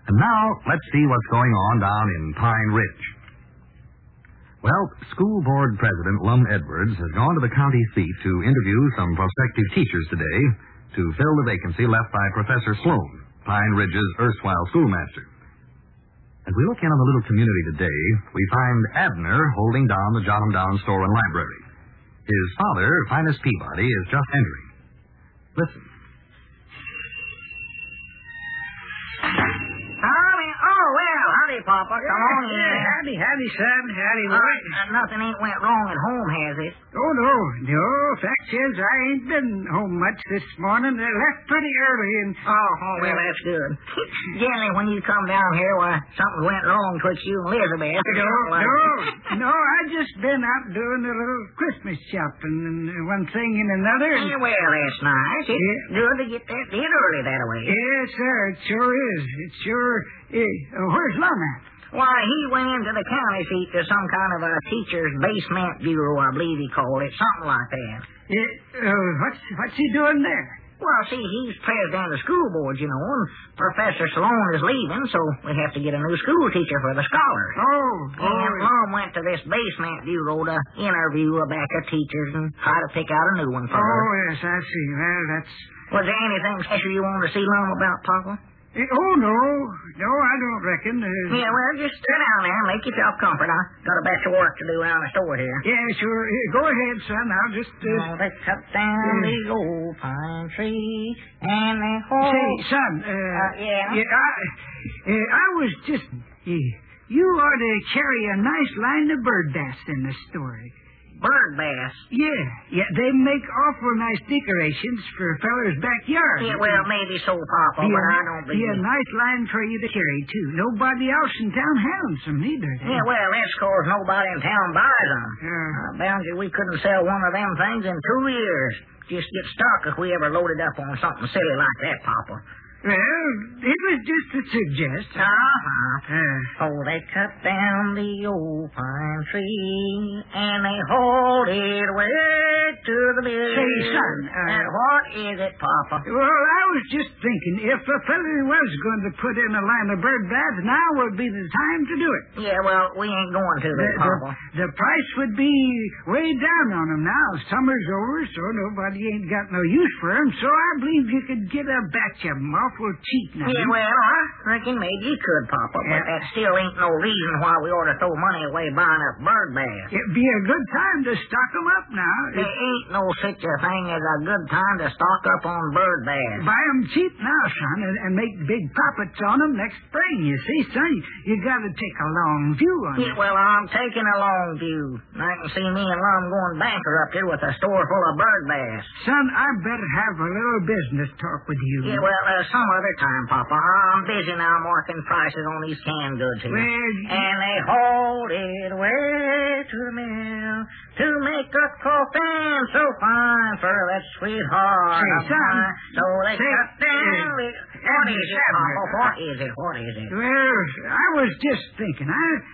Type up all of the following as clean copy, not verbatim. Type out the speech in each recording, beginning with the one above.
And now, let's see what's going on down in Pine Ridge. Well, School Board President Lum Edwards has gone to the county seat to interview some prospective teachers today to fill the vacancy left by Professor Sloan, Pine Ridge's erstwhile schoolmaster. As we look in on the little community today, we find Abner holding down the Jotham Down store and library. His father, Finus Peabody, is just entering. Listen. Howdy, Papa. Come on in. Howdy, son. Howdy, boy. Nothing ain't went wrong at home, has it? Oh, no. Fact is, I ain't been home much this morning. I left pretty early and... Oh, well, that's good. Generally, when you come down here, something went wrong twixt you and Elizabeth. No, I just been out doing a little Christmas shopping and one thing and another. Yeah, well, that's nice. It's good to get that did early that way. Yes, sir. It sure is. It sure is. Where's Lum at? Why, he went into the county seat to some kind of a teacher's basement bureau, I believe he called it. Something like that. What's he doing there? Well, see, he's president of the school board, you know, and Professor Sloan is leaving, so we have to get a new school teacher for the scholars. And Lum went to this basement bureau to interview a batch of teachers and try to pick out a new one for her. Oh, yes, I see. Well, that's... Was there anything special you wanted to see Lum about, Papa? No, I don't reckon. Yeah, well, just sit down there and make yourself comfort. I got a batch of work to do around the store here. Yeah, sure. Go ahead, son. I'll just... they cut down the old pine tree and they hold... Say, son, I was just... you ought to carry a nice line of bird bass in the story. Bird bass? Yeah, they make awful nice decorations for a feller's backyard. Yeah, well, maybe so, Papa, but I don't believe a nice line for you to carry, too. Nobody else in town has them, neither. Yeah, well, that's because nobody in town buys them. Bound you we couldn't sell one of them things in 2 years. Just get stuck if we ever loaded up on something silly like that, Papa. Well, it was just a suggestion. They cut down the old pine tree and they hold it way to the mill. Say, son. What is it, Papa? Well, I was just thinking, if a fellow was going to put in a line of bird baths, now would be the time to do it. Yeah, well, we ain't going to, Papa. The price would be way down on them now. Summer's over, so nobody ain't got no use for them, so I believe you could get a batch of them awful cheap now. Yeah, well, I reckon maybe you could, Papa, but that still ain't no reason why we ought to throw money away buying up bird bass. It'd be a good time to stock them up now. There ain't no such a thing as a good time to stock up on bird bass. Buy them cheap now, son, and make big profits on them next spring. You see, son, you got to take a long view on it. Yeah, well, I'm taking a long view. I can see me and Lum going bankrupted with a store full of bird bass. Son, I better have a little business talk with you. Yeah, well, some other time, Papa. I'm busy now marking prices on these canned goods here. And they hold it way to the mill to make a coffin so fine for that sweetheart of mine. So they cut down the... What is it, Papa? What is it? Well, I was just thinking.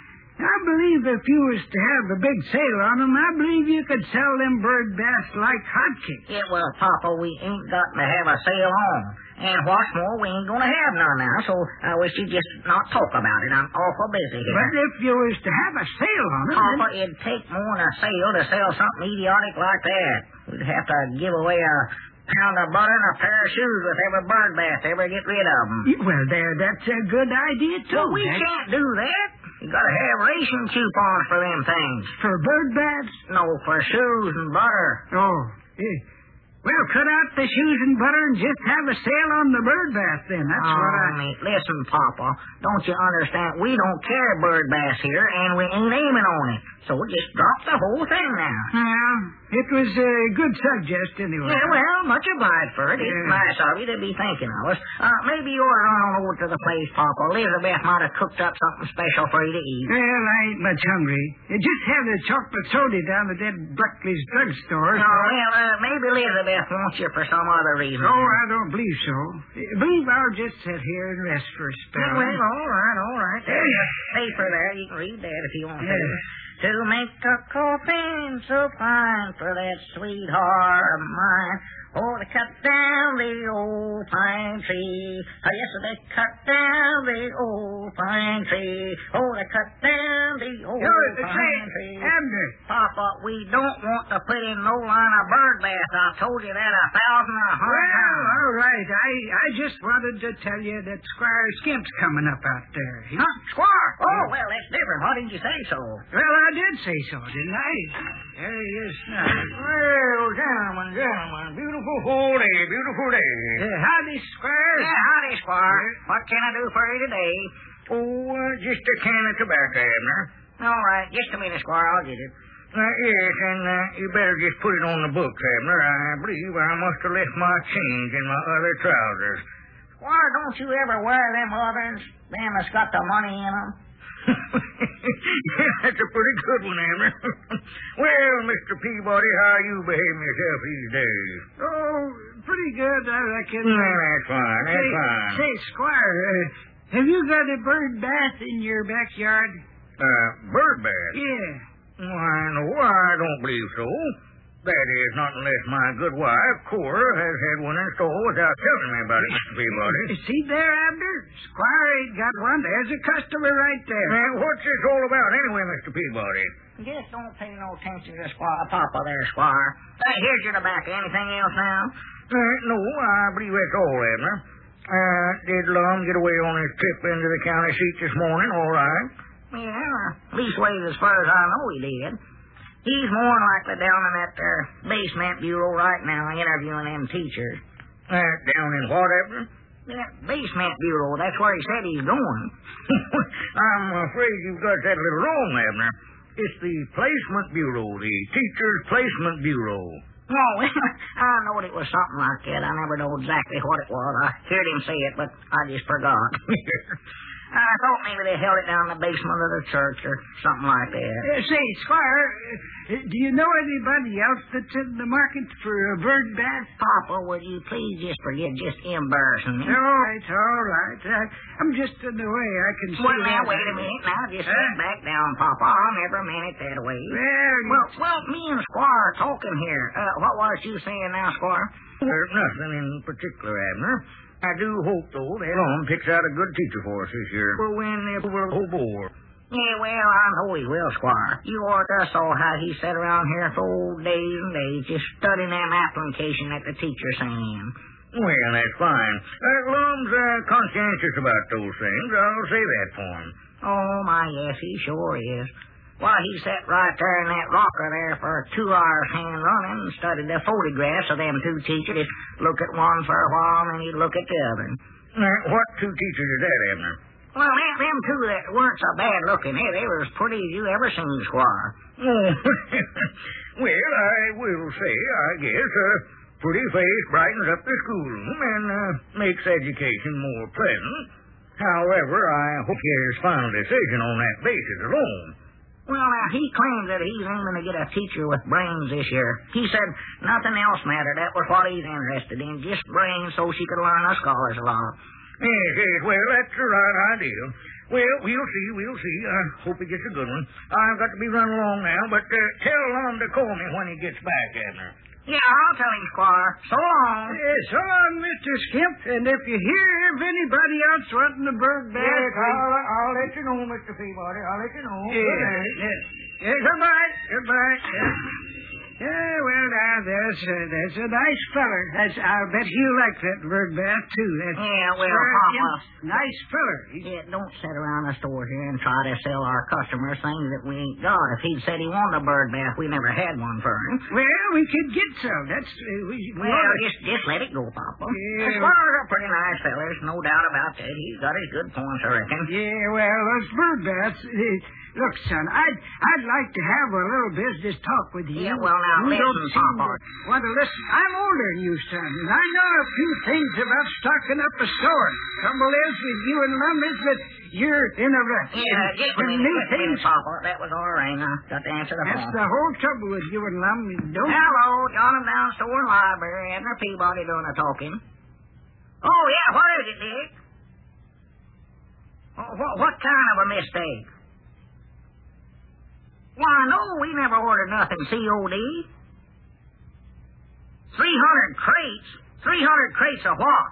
I believe if you was to have a big sale on them, I believe you could sell them bird bass like hotcakes. Yeah, well, Papa, we ain't got to have a sale on. And what's more, we ain't going to have none now, so I wish you'd just not talk about it. I'm awful busy here. But if you was to have a sale on it... Papa, it'd take more than a sale to sell something idiotic like that. We'd have to give away a pound of butter and a pair of shoes with every bird bass to ever get rid of them. Well, that's a good idea, too. Well, we can't do that. You got to have ration coupons for them things. For bird baths? No, for shoes and butter. Oh, yeah. Well, cut out the shoes and butter and just have a sale on the bird bath, then. That's what I... Listen, Papa, don't you understand? We don't carry bird bass here, and we ain't aiming on it. So just drop the whole thing now. Yeah, it was a good suggestion, anyway. Yeah, well, much obliged for it. It's nice of you to be thinking of us. Maybe you ought to run on over to the place, Papa. Elizabeth might have cooked up something special for you to eat. Well, I ain't much hungry. Just have a chocolate soda down at that Buckley's drugstore. Maybe Elizabeth wants you for some other reason. Oh, I don't believe so. I believe I'll just sit here and rest for a spell. Well, all right. There's a paper there. You can read that if you want to. To make a coffin so fine for that sweetheart of mine. Oh, they cut down the old pine tree. Oh, yes, they cut down the old pine tree. Oh, they cut down the old pine tree. Abner. Papa, we don't want to put in no line of bird bath. I've told you that 1,100 times. All right. I just wanted to tell you that Squire Skimp's coming up out there. Huh? Squire? Oh, well, that's different. Why didn't you say so? Well, I did say so, didn't I? There he is now. Well, gentlemen, beautiful fall day, beautiful day. Howdy, Squire. Yeah, howdy, Squire. What can I do for you today? Oh, just a can of tobacco, Abner. All right, just a minute, Squire. I'll get it. Yes, and you better just put it on the books, Abner. I believe I must have left my change in my other trousers. Squire, don't you ever wear them others? Them that's got the money in them? Yeah, that's a pretty good one, Abner. Well, Mr. Peabody, how you behaving yourself these days? Oh, pretty good, I reckon. Well, that's fine, that's fine. Say, Squire, have you got a bird bath in your backyard? Bird bath? Yeah. Why, no, I don't believe so. That is, not unless my good wife, Cora, has had one installed without telling me about it, Mr. Peabody. See there, Abner? Squire ain't got one. There's a customer right there. What's this all about anyway, Mr. Peabody? Just don't pay no attention to Papa there, Squire. Here's your tobacco. Anything else now? No, I believe that's all, Abner. Did Lum get away on his trip into the county seat this morning, all right? Yeah, leastways as far as I know he did. He's more likely down in that basement bureau right now interviewing them teachers. Down in what, Abner? That basement bureau, that's where he said he's going. I'm afraid you've got that a little wrong, Abner. It's the Placement Bureau, the Teachers' Placement Bureau. Oh, I knowed it was something like that. I never know exactly what it was. I heard him say it, but I just forgot. I thought maybe they held it down in the basement of the church or something like that. Say, Squire, do you know anybody else that's in the market for a bird bath? Papa, would you please just forget just embarrassing me? All right. I'm just in the way. I can see. Well, now, wait a minute. Now, just sit back down, Papa. I'll never meant it that way. Well, me and Squire are talking here. What was you saying now, Squire? There's nothing in particular, Abner. I do hope, though, that Lum picks out a good teacher for us this year. We'll win the whole board. Yeah, well, I know he will, Squire. You ought to saw how he sat around here for old days and days just studying them application that the teacher sent him. Well, that's fine. Lum's conscientious about those things. I'll say that for him. Oh, my, yes, he sure is. Why, he sat right there in that rocker there for 2 hours hand running and studied the photographs of them two teachers. He'd look at one for a while, and then he'd look at the other. What two teachers is that, Abner? Well, them two that weren't so bad looking, they were as pretty as you ever seen, Squire. Oh, well, I will say, I guess, a pretty face brightens up the schoolroom and makes education more pleasant. However, I hope his final decision on that basis alone. Well, now, he claims that he's aiming to get a teacher with brains this year. He said nothing else mattered. That was what he's interested in, just brains so she could learn the scholars a lot. Yes, well, that's the right idea. Well, we'll see. I hope he gets a good one. I've got to be running along now, but tell Lum to call me when he gets back, Abner. Yeah, I'll tell him, Squire. So long. So long, Mr. Skimp. And if you hear of anybody else wanting a bird bath... Yes, I'll let you know, Mr. Peabody. I'll let you know. Yeah, goodbye. Yeah, well, now, there's a nice feller. I'll bet he'll like that bird bath, too. Yeah, well, Papa. Nice feller. Yeah, don't sit around the store here and try to sell our customers things that we ain't got. If he'd said he wanted a bird bath, we never had one for him. Well, we could get some. Just let it go, Papa. Yeah. The squires are pretty nice fellers, no doubt about that. He's got his good points, I reckon. Yeah, well, those bird baths... Look, son, I'd like to have a little business talk with you. Yeah, well, now, you listen, Papa. Want to listen? I'm older than you, son, and I know a few things about stocking up a store. Trouble is with you and Lum is that you're in a rush. Yeah, just a minute, Papa. That was all right. I got to answer the phone. That's the whole trouble with you and Lum. Hello, John and Down Store and Library. Abner Peabody doing the talking. Oh, yeah, what is it, Dick? What kind of a mistake? Why, no, we never ordered nothing COD. 300 crates? 300 crates of what?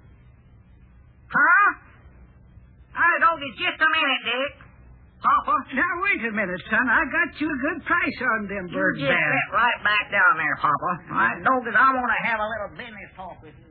Huh? Doggy, just a minute, Dick. Papa? Now, wait a minute, son. I got you a good price on them bird You just bags. sit right back down there, Papa. All right, Doggy, I want to have a little business talk with you.